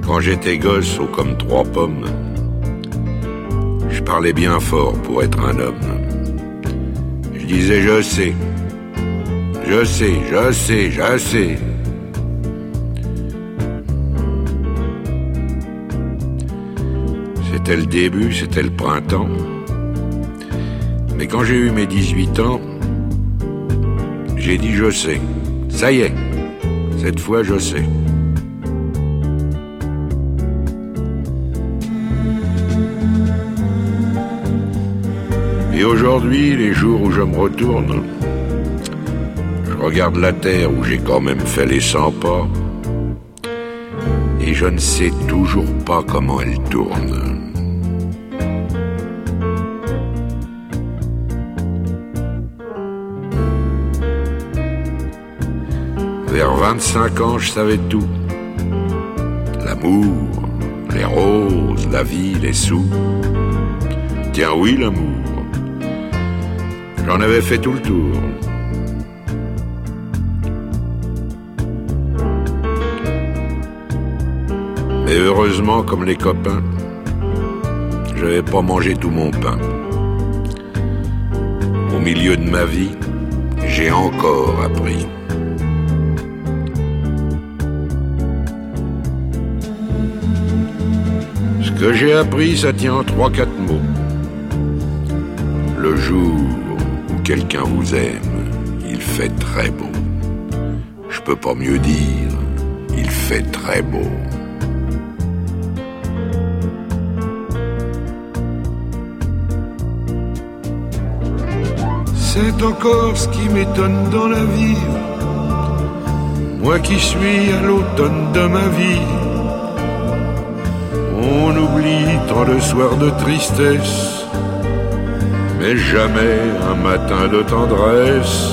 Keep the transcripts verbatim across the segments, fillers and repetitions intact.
Quand j'étais gosse, haut comme trois pommes, je parlais bien fort pour être un homme. Je disais je sais, je sais, je sais, je sais. C'était le début, c'était le printemps. Mais quand j'ai eu mes dix-huit ans, j'ai dit je sais. Ça y est, cette fois je sais. Et aujourd'hui, les jours où je me retourne, je regarde la terre où j'ai quand même fait les cent pas, et je ne sais toujours pas comment elle tourne. Vers vingt-cinq ans, je savais tout. L'amour, les roses, la vie, les sous. Tiens oui, l'amour. J'en avais fait tout le tour. Mais heureusement, comme les copains, j'avais pas mangé tout mon pain. Au milieu de ma vie, j'ai encore appris. Ce que j'ai appris, ça tient en trois, quatre mots. Le jour où quelqu'un vous aime, il fait très beau. Je peux pas mieux dire, il fait très beau. C'est encore ce qui m'étonne dans la vie. Moi qui suis à l'automne de ma vie. On oublie tant de soirs de tristesse, mais jamais un matin de tendresse.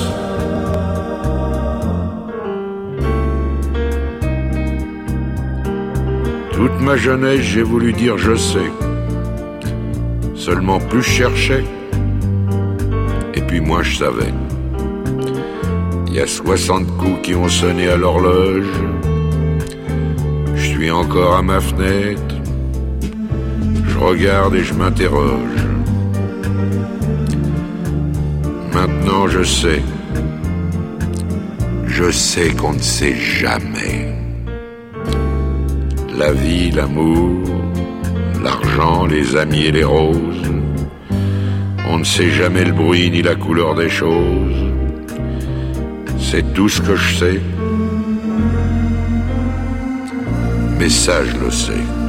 Toute ma jeunesse, j'ai voulu dire je sais. Seulement plus je cherchais, et puis moins je savais. Il y a soixante coups qui ont sonné à l'horloge. Je suis encore à ma fenêtre. Je regarde et je m'interroge. Maintenant je sais. Je sais qu'on ne sait jamais. La vie, l'amour, l'argent, les amis et les roses. On ne sait jamais le bruit ni la couleur des choses. C'est tout ce que je sais. Mais ça, je le sais.